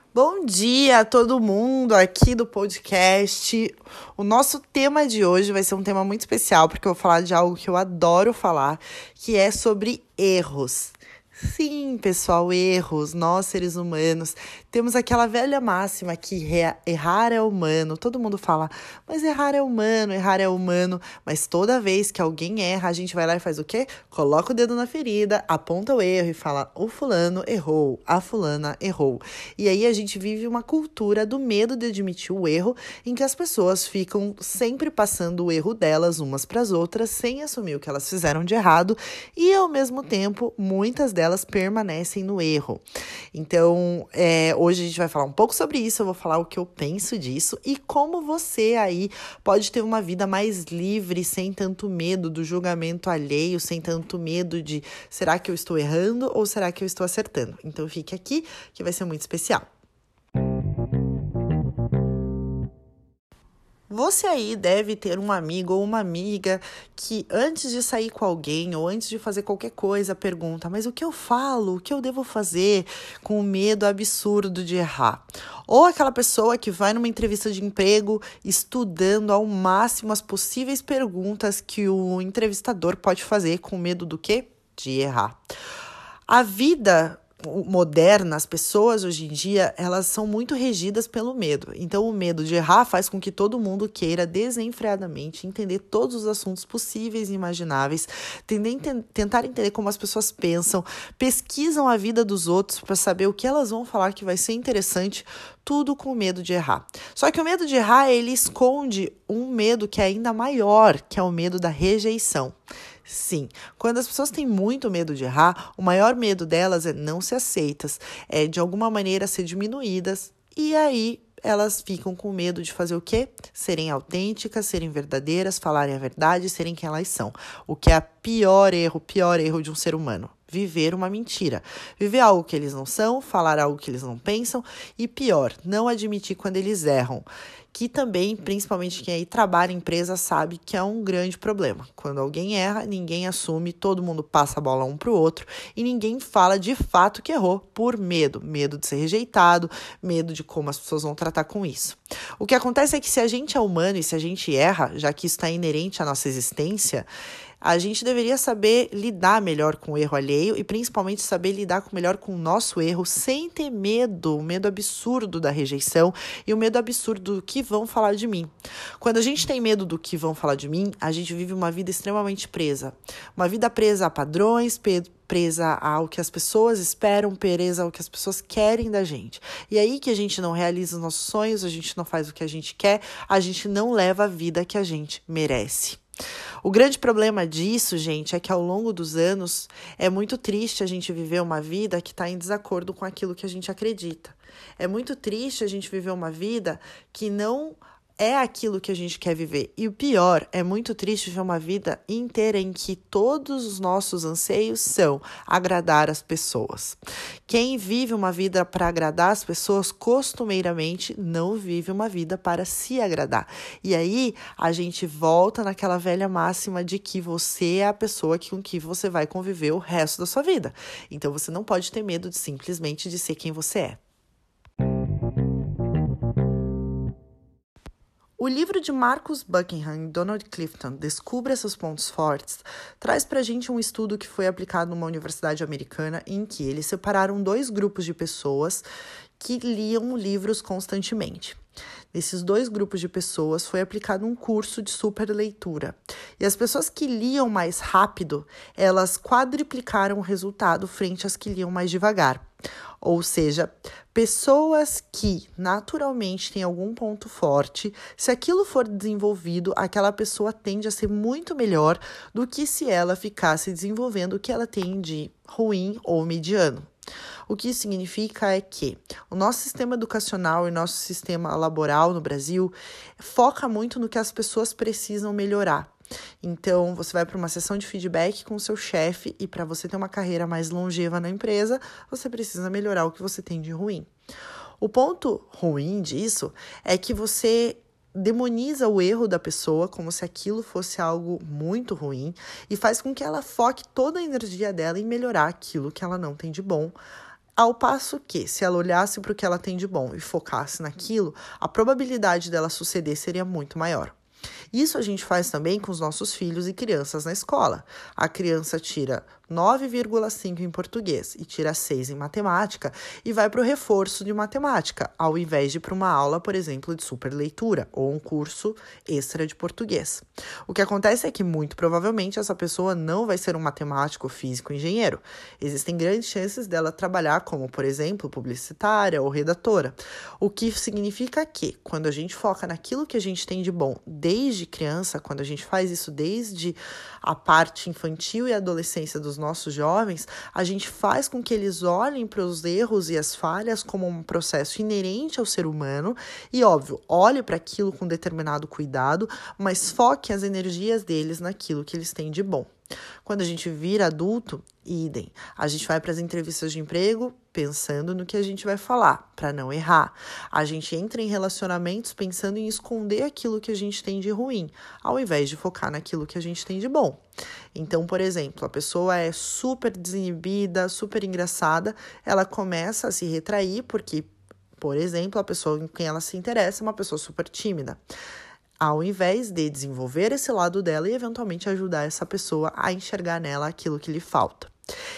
Bom dia a todo mundo aqui do podcast. O nosso tema de hoje vai ser um tema muito especial, porque eu vou falar de algo que eu adoro falar, que é sobre erros. Sim, pessoal, erros. Nós, seres humanos, temos aquela velha máxima que errar é humano. Todo mundo fala, mas errar é humano, errar é humano. Mas toda vez que alguém erra, a gente vai lá e faz o quê? Coloca o dedo na ferida, aponta o erro e fala, o fulano errou, a fulana errou. E aí a gente vive uma cultura do medo de admitir o erro, em que as pessoas ficam sempre passando o erro delas umas para as outras, sem assumir o que elas fizeram de errado, e ao mesmo tempo, muitas delas permanecem no erro. Então, hoje a gente vai falar um pouco sobre isso, eu vou falar o que eu penso disso e como você aí pode ter uma vida mais livre, sem tanto medo do julgamento alheio, sem tanto medo de será que eu estou errando ou será que eu estou acertando? Então, fique aqui que vai ser muito especial. Você aí deve ter um amigo ou uma amiga que antes de sair com alguém ou antes de fazer qualquer coisa pergunta, mas o que eu falo? O que eu devo fazer? Com o medo absurdo de errar. Ou aquela pessoa que vai numa entrevista de emprego estudando ao máximo as possíveis perguntas que o entrevistador pode fazer com medo do quê? De errar. A vida moderna, as pessoas hoje em dia, elas são muito regidas pelo medo. Então, o medo de errar faz com que todo mundo queira desenfreadamente entender todos os assuntos possíveis e imagináveis, tentar entender como as pessoas pensam, pesquisam a vida dos outros para saber o que elas vão falar que vai ser interessante, tudo com medo de errar. Só que o medo de errar, ele esconde um medo que é ainda maior, que é o medo da rejeição. Sim, quando as pessoas têm muito medo de errar, o maior medo delas é não ser aceitas, é de alguma maneira ser diminuídas, e aí elas ficam com medo de fazer o quê? Serem autênticas, serem verdadeiras, falarem a verdade, serem quem elas são. O que é o pior erro de um ser humano. Viver uma mentira. Viver algo que eles não são, falar algo que eles não pensam e pior, não admitir quando eles erram. Que também, principalmente quem aí trabalha em empresa, sabe que é um grande problema. Quando alguém erra, ninguém assume, todo mundo passa a bola um pro outro e ninguém fala de fato que errou por medo. Medo de ser rejeitado, medo de como as pessoas vão tratar com isso. O que acontece é que se a gente é humano e se a gente erra, já que isso está inerente à nossa existência, a gente deveria saber lidar melhor com o erro alheio e principalmente saber lidar melhor com o nosso erro sem ter medo, o medo absurdo da rejeição e o medo absurdo do que vão falar de mim. Quando a gente tem medo do que vão falar de mim, a gente vive uma vida extremamente presa. Uma vida presa a padrões, presa ao que as pessoas esperam, presa ao que as pessoas querem da gente. E aí que a gente não realiza os nossos sonhos, a gente não faz o que a gente quer, a gente não leva a vida que a gente merece. O grande problema disso, gente, é que ao longo dos anos é muito triste a gente viver uma vida que está em desacordo com aquilo que a gente acredita. É muito triste a gente viver uma vida que não é aquilo que a gente quer viver. E o pior, é muito triste ver uma vida inteira em que todos os nossos anseios são agradar as pessoas. Quem vive uma vida para agradar as pessoas, costumeiramente não vive uma vida para se agradar. E aí, a gente volta naquela velha máxima de que você é a pessoa com que você vai conviver o resto da sua vida. Então, você não pode ter medo de simplesmente de ser quem você é. O livro de Marcus Buckingham e Donald Clifton, Descubra Seus Pontos Fortes, traz pra gente um estudo que foi aplicado numa universidade americana em que eles separaram 2 grupos de pessoas que liam livros constantemente. Nesses 2 grupos de pessoas foi aplicado um curso de superleitura. E as pessoas que liam mais rápido, elas quadriplicaram o resultado frente às que liam mais devagar. Ou seja, pessoas que naturalmente têm algum ponto forte, se aquilo for desenvolvido, aquela pessoa tende a ser muito melhor do que se ela ficasse desenvolvendo o que ela tem de ruim ou mediano. O que isso significa é que o nosso sistema educacional e nosso sistema laboral no Brasil foca muito no que as pessoas precisam melhorar. Então, você vai para uma sessão de feedback com o seu chefe e para você ter uma carreira mais longeva na empresa, você precisa melhorar o que você tem de ruim. O ponto ruim disso é que você demoniza o erro da pessoa como se aquilo fosse algo muito ruim e faz com que ela foque toda a energia dela em melhorar aquilo que ela não tem de bom, Ao passo que, se ela olhasse para o que ela tem de bom e focasse naquilo, a probabilidade dela suceder seria muito maior. Isso a gente faz também com os nossos filhos e crianças na escola. A criança tira 9,5 em português e tira 6 em matemática e vai para o reforço de matemática, ao invés de ir para uma aula, por exemplo, de superleitura ou um curso extra de português. O que acontece é que, muito provavelmente, essa pessoa não vai ser um matemático, físico, engenheiro. Existem grandes chances dela trabalhar como, por exemplo, publicitária ou redatora. O que significa que, quando a gente foca naquilo que a gente tem de bom desde criança, quando a gente faz isso desde a parte infantil e adolescência dos nossos jovens, a gente faz com que eles olhem para os erros e as falhas como um processo inerente ao ser humano e, óbvio, olhe para aquilo com determinado cuidado, mas foque as energias deles naquilo que eles têm de bom. Quando a gente vira adulto, idem. A gente vai para as entrevistas de emprego pensando no que a gente vai falar, para não errar. A gente entra em relacionamentos pensando em esconder aquilo que a gente tem de ruim, ao invés de focar naquilo que a gente tem de bom. Então, por exemplo, a pessoa é super desinibida, super engraçada, ela começa a se retrair porque, por exemplo, a pessoa em quem ela se interessa é uma pessoa super tímida, ao invés de desenvolver esse lado dela e eventualmente ajudar essa pessoa a enxergar nela aquilo que lhe falta.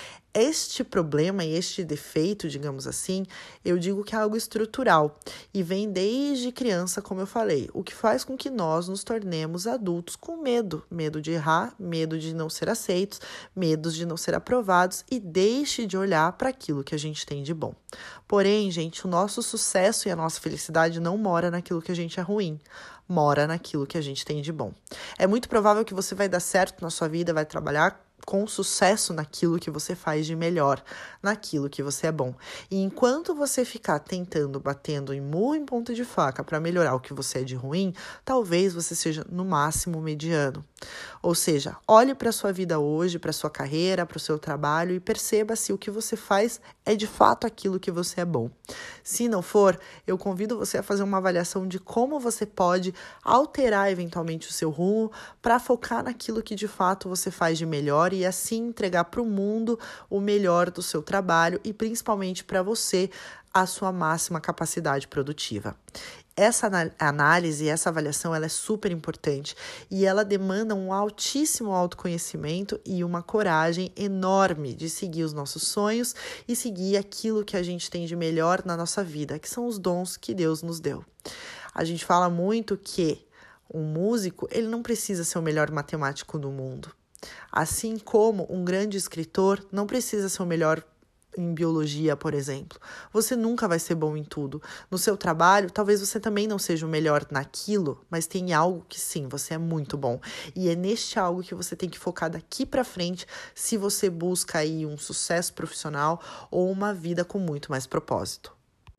Este problema e este defeito, digamos assim, eu digo que é algo estrutural e vem desde criança, como eu falei, o que faz com que nós nos tornemos adultos com medo de errar, medo de não ser aceitos, medo de não ser aprovados e deixe de olhar para aquilo que a gente tem de bom. Porém, gente, o nosso sucesso e a nossa felicidade não mora naquilo que a gente é ruim, mora naquilo que a gente tem de bom. É muito provável que você vai dar certo na sua vida, vai trabalhar com sucesso naquilo que você faz de melhor, naquilo que você é bom. E enquanto você ficar tentando, batendo em murro em ponta de faca para melhorar o que você é de ruim, talvez você seja no máximo mediano. Ou seja, olhe para a sua vida hoje, para a sua carreira, para o seu trabalho e perceba se o que você faz é de fato aquilo que você é bom. Se não for, eu convido você a fazer uma avaliação de como você pode alterar eventualmente o seu rumo para focar naquilo que de fato você faz de melhor e assim entregar para o mundo o melhor do seu trabalho e principalmente para você a sua máxima capacidade produtiva. Essa análise, essa avaliação, ela é super importante e ela demanda um altíssimo autoconhecimento e uma coragem enorme de seguir os nossos sonhos e seguir aquilo que a gente tem de melhor na nossa vida, que são os dons que Deus nos deu. A gente fala muito que um músico, ele não precisa ser o melhor matemático do mundo. Assim como um grande escritor não precisa ser o melhor em biologia, por exemplo. Você nunca vai ser bom em tudo. No seu trabalho, talvez você também não seja o melhor naquilo, mas tem algo que sim, você é muito bom. E é neste algo que você tem que focar daqui para frente se você busca aí um sucesso profissional ou uma vida com muito mais propósito.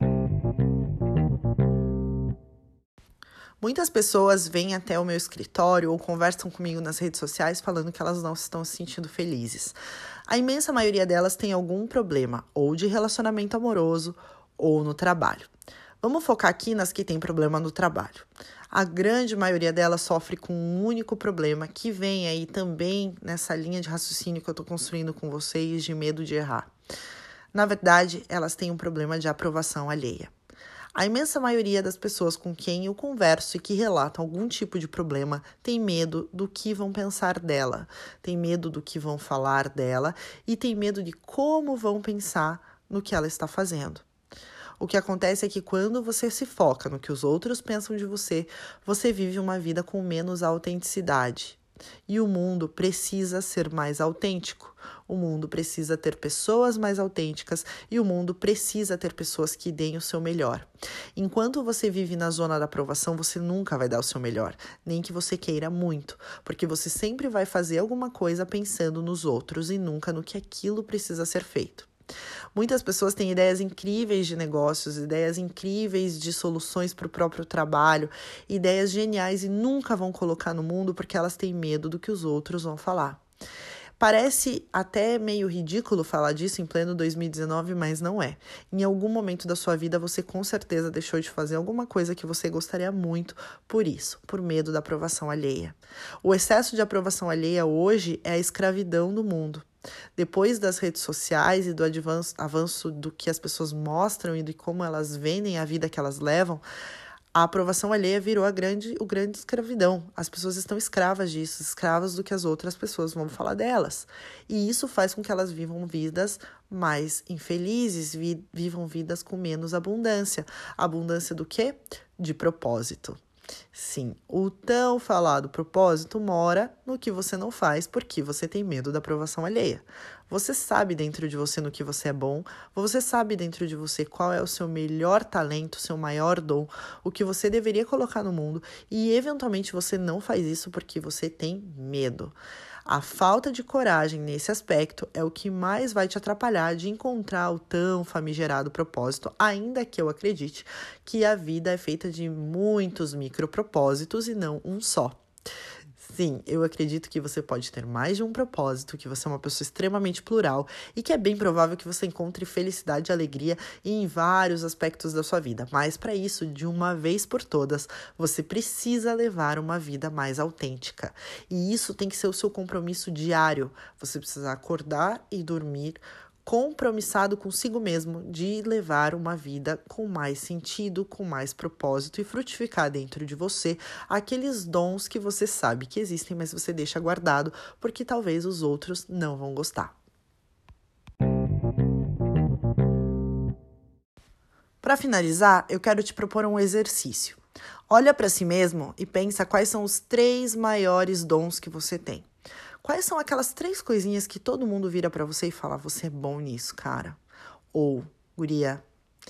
Muitas pessoas vêm até o meu escritório ou conversam comigo nas redes sociais falando que elas não estão se sentindo felizes. A imensa maioria delas tem algum problema, ou de relacionamento amoroso, ou no trabalho. Vamos focar aqui nas que têm problema no trabalho. A grande maioria delas sofre com um único problema que vem aí também nessa linha de raciocínio que eu estou construindo com vocês de medo de errar. Na verdade, elas têm um problema de aprovação alheia. A imensa maioria das pessoas com quem eu converso e que relatam algum tipo de problema tem medo do que vão pensar dela, tem medo do que vão falar dela e tem medo de como vão pensar no que ela está fazendo. O que acontece é que quando você se foca no que os outros pensam de você, você vive uma vida com menos autenticidade. E o mundo precisa ser mais autêntico. O mundo precisa ter pessoas mais autênticas e o mundo precisa ter pessoas que deem o seu melhor. Enquanto você vive na zona da aprovação, você nunca vai dar o seu melhor, nem que você queira muito, porque você sempre vai fazer alguma coisa pensando nos outros e nunca no que aquilo precisa ser feito. Muitas pessoas têm ideias incríveis de negócios, ideias incríveis de soluções para o próprio trabalho, ideias geniais e nunca vão colocar no mundo porque elas têm medo do que os outros vão falar. Parece até meio ridículo falar disso em pleno 2019, mas não é. Em algum momento da sua vida, você com certeza deixou de fazer alguma coisa que você gostaria muito por isso, por medo da aprovação alheia. O excesso de aprovação alheia hoje é a escravidão do mundo. Depois das redes sociais e do avanço do que as pessoas mostram e de como elas vendem a vida que elas levam, a aprovação alheia virou o grande escravidão. As pessoas estão escravas disso, escravas do que as outras pessoas vão falar delas. E isso faz com que elas vivam vidas mais infelizes, vivam vidas com menos abundância. Abundância do quê? De propósito. Sim, o tão falado propósito mora no que você não faz porque você tem medo da aprovação alheia. Você sabe dentro de você no que você é bom, você sabe dentro de você qual é o seu melhor talento, seu maior dom, o que você deveria colocar no mundo e eventualmente você não faz isso porque você tem medo. A falta de coragem nesse aspecto é o que mais vai te atrapalhar de encontrar o tão famigerado propósito, ainda que eu acredite que a vida é feita de muitos micropropósitos e não um só. Sim, eu acredito que você pode ter mais de um propósito, que você é uma pessoa extremamente plural e que é bem provável que você encontre felicidade e alegria em vários aspectos da sua vida. Mas para isso, de uma vez por todas, você precisa levar uma vida mais autêntica. E isso tem que ser o seu compromisso diário. Você precisa acordar e dormir compromissado consigo mesmo de levar uma vida com mais sentido, com mais propósito e frutificar dentro de você aqueles dons que você sabe que existem, mas você deixa guardado porque talvez os outros não vão gostar. Para finalizar, eu quero te propor um exercício. Olha para si mesmo e pensa quais são os 3 maiores dons que você tem. Quais são aquelas 3 coisinhas que todo mundo vira pra você e fala, você é bom nisso, cara? Ou, guria,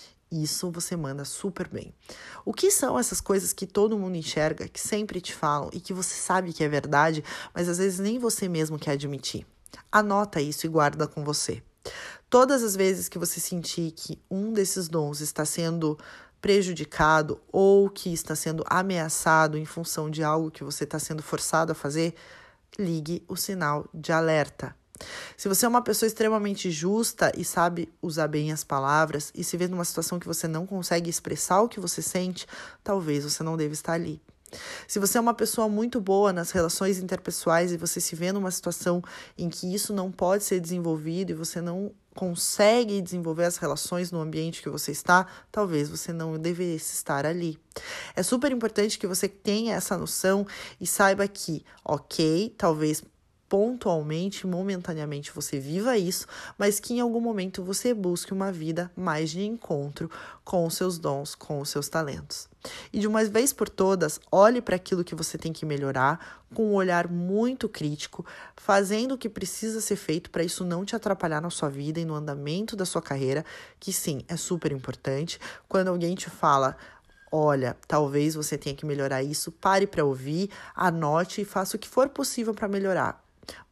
isso você manda super bem. O que são essas coisas que todo mundo enxerga, que sempre te falam e que você sabe que é verdade, mas às vezes nem você mesmo quer admitir? Anota isso e guarda com você. Todas as vezes que você sentir que um desses dons está sendo prejudicado ou que está sendo ameaçado em função de algo que você está sendo forçado a fazer, ligue o sinal de alerta. Se você é uma pessoa extremamente justa e sabe usar bem as palavras e se vê numa situação que você não consegue expressar o que você sente, talvez você não deva estar ali. Se você é uma pessoa muito boa nas relações interpessoais e você se vê numa situação em que isso não pode ser desenvolvido e você não consegue desenvolver as relações no ambiente que você está, talvez você não devesse estar ali. É super importante que você tenha essa noção e saiba que, ok, talvez pontualmente, momentaneamente você viva isso, mas que em algum momento você busque uma vida mais de encontro com os seus dons, com os seus talentos. E de uma vez por todas, olhe para aquilo que você tem que melhorar com um olhar muito crítico, fazendo o que precisa ser feito para isso não te atrapalhar na sua vida e no andamento da sua carreira, que sim, é super importante. Quando alguém te fala, olha, talvez você tenha que melhorar isso, pare para ouvir, anote e faça o que for possível para melhorar.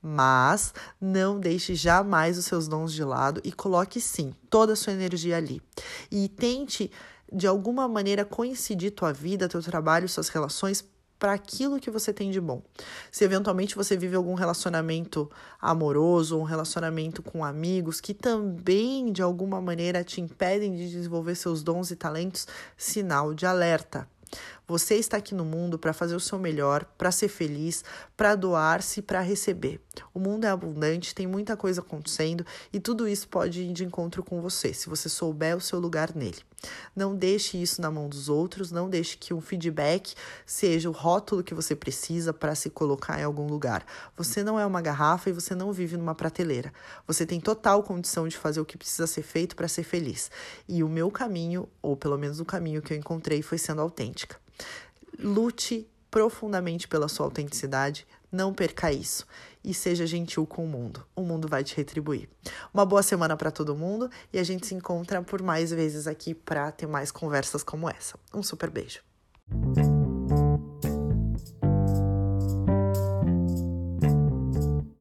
Mas não deixe jamais os seus dons de lado e coloque sim toda a sua energia ali. E tente de alguma maneira coincidir tua vida, teu trabalho, suas relações para aquilo que você tem de bom. Se eventualmente você vive algum relacionamento amoroso, um relacionamento com amigos que também de alguma maneira te impedem de desenvolver seus dons e talentos, sinal de alerta. Você está aqui no mundo para fazer o seu melhor, para ser feliz, para doar-se e para receber. O mundo é abundante, tem muita coisa acontecendo e tudo isso pode ir de encontro com você, se você souber o seu lugar nele. Não deixe isso na mão dos outros, não deixe que um feedback seja o rótulo que você precisa para se colocar em algum lugar. Você não é uma garrafa e você não vive numa prateleira. Você tem total condição de fazer o que precisa ser feito para ser feliz. E o meu caminho, ou pelo menos o caminho que eu encontrei, foi sendo autêntica. Lute profundamente pela sua autenticidade, não perca isso e seja gentil com o mundo vai te retribuir. Uma boa semana para todo mundo e a gente se encontra por mais vezes aqui para ter mais conversas como essa. Um super beijo.